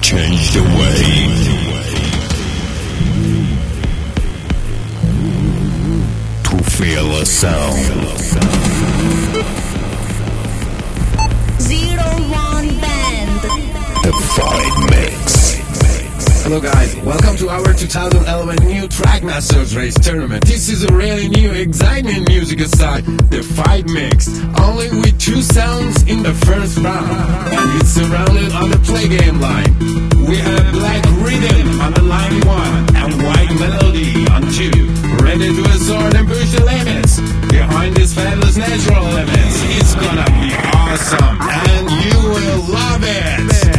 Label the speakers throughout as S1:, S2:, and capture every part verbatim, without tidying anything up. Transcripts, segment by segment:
S1: change the way to feel a sound.
S2: Zero One Band.
S1: The Fight Mix.
S3: Hello guys, welcome to our two thousand eleven new Trackmasters Race Tournament. This is a really new, exciting music style, the Fight Mix. Only with two sounds in the first round, and it's surrounded on the play game line. We have black rhythm on the line one, and white melody on two. Ready to assort and push the limits. Behind these fabulous natural limits, it's gonna be awesome, and you will love it.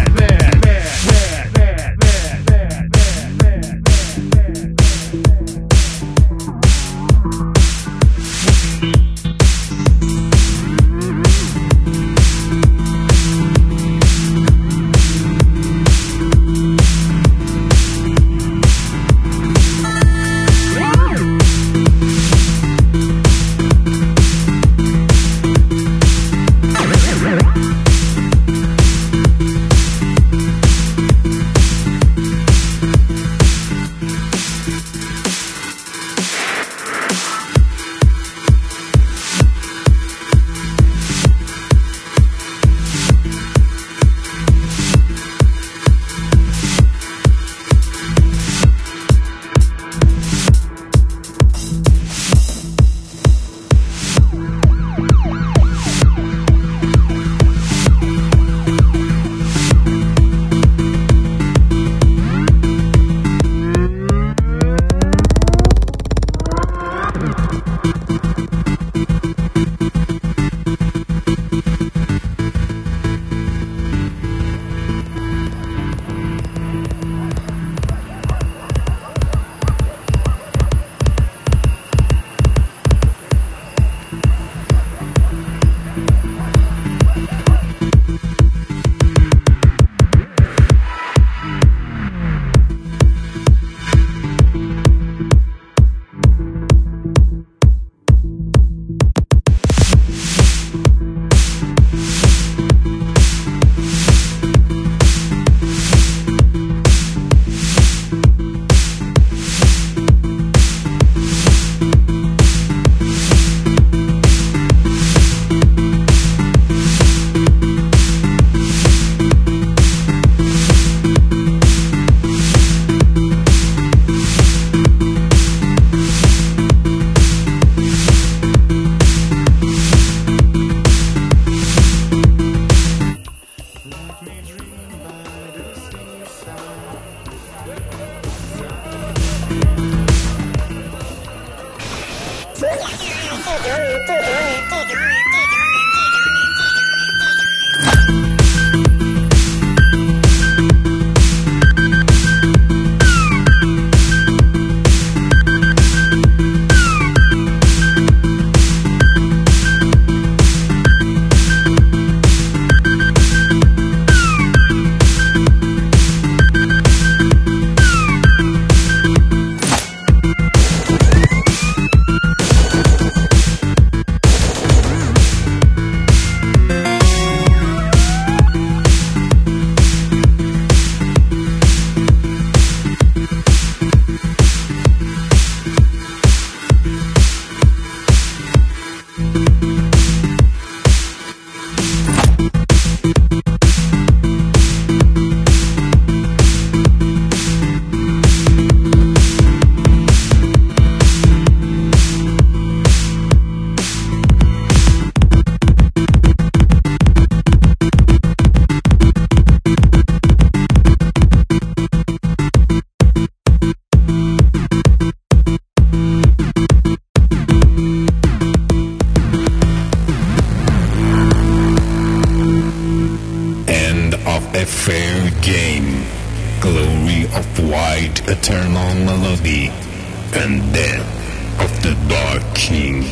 S1: A fair game, glory of white eternal melody, and death of the dark king,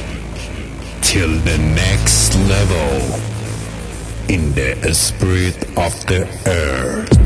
S1: till the next level, in the spirit of the earth.